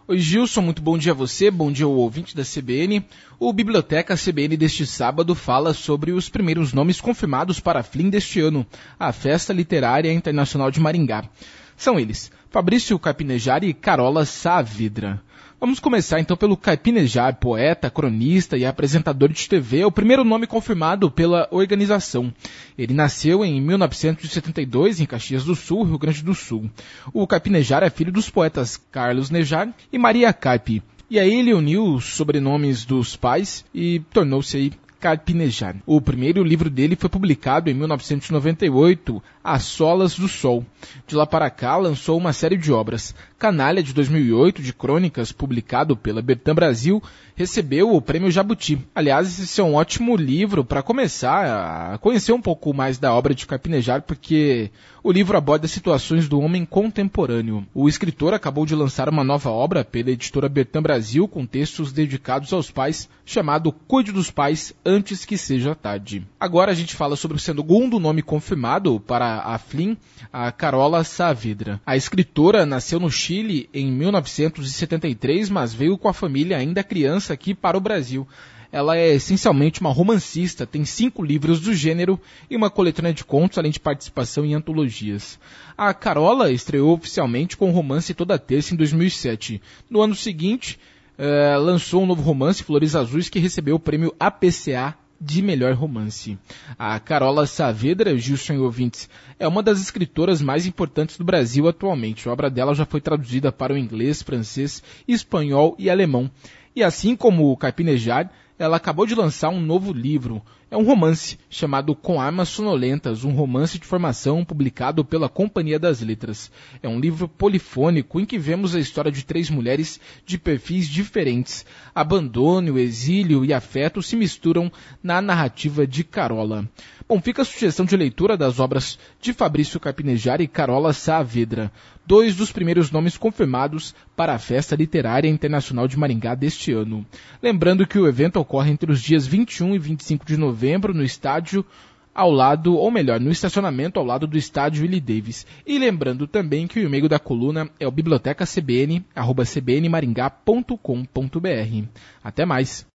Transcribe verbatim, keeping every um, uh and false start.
Oi Gilson, muito bom dia a você, bom dia ao ouvinte da C B N. O Biblioteca C B N deste sábado fala sobre os primeiros nomes confirmados para a F L I M deste ano, a Festa Literária Internacional de Maringá. São eles, Fabrício Carpinejar e Carola Saavedra. Vamos começar então pelo Carpinejar, poeta, cronista e apresentador de T V, é o primeiro nome confirmado pela organização. Ele nasceu em mil novecentos e setenta e dois em Caxias do Sul, Rio Grande do Sul. O Carpinejar é filho dos poetas Carlos Nejar e Maria Carpi. E aí ele uniu os sobrenomes dos pais e tornou-se aí Carpinejar. O primeiro livro dele foi publicado em mil novecentos e noventa e oito, As Solas do Sol. De lá para cá, lançou uma série de obras. Canalha, de dois mil e oito, de crônicas, publicado pela Bertam Brasil, recebeu o Prêmio Jabuti. Aliás, esse é um ótimo livro para começar a conhecer um pouco mais da obra de Carpinejar, porque o livro aborda situações do homem contemporâneo. O escritor acabou de lançar uma nova obra pela editora Bertam Brasil, com textos dedicados aos pais, chamado Cuide dos Pais Antes que Seja Tarde. Agora a gente fala sobre o segundo nome confirmado para a F L I M, a Carola Saavedra. A escritora nasceu no Chile em mil novecentos e setenta e três, mas veio com a família ainda criança aqui para o Brasil. Ela é essencialmente uma romancista, tem cinco livros do gênero e uma coletânea de contos, além de participação em antologias. A Carola estreou oficialmente com o romance Toda Terça em dois mil e sete. No ano seguinte, eh, lançou um novo romance, Flores Azuis, que recebeu o prêmio A P C A de melhor romance. A Carola Saavedra, Gilson e ouvintes, é uma das escritoras mais importantes do Brasil atualmente. A obra dela já foi traduzida para o inglês, francês, espanhol e alemão. E assim como o Carpinejar, ela acabou de lançar um novo livro. É um romance chamado Com Armas Sonolentas, um romance de formação publicado pela Companhia das Letras. É um livro polifônico em que vemos a história de três mulheres de perfis diferentes. Abandono, exílio e afeto se misturam na narrativa de Carola. Bom, fica a sugestão de leitura das obras de Fabrício Carpinejar e Carola Saavedra, dois dos primeiros nomes confirmados para a Festa Literária Internacional de Maringá deste ano. Lembrando que o evento ocorre entre os dias vinte e um e vinte e cinco de novembro no estádio ao lado, ou melhor, no estacionamento ao lado do estádio Willie Davis. E lembrando também que o e-mail da coluna é o bibliotecacbn arroba cbnmaringá ponto com ponto br. Até mais!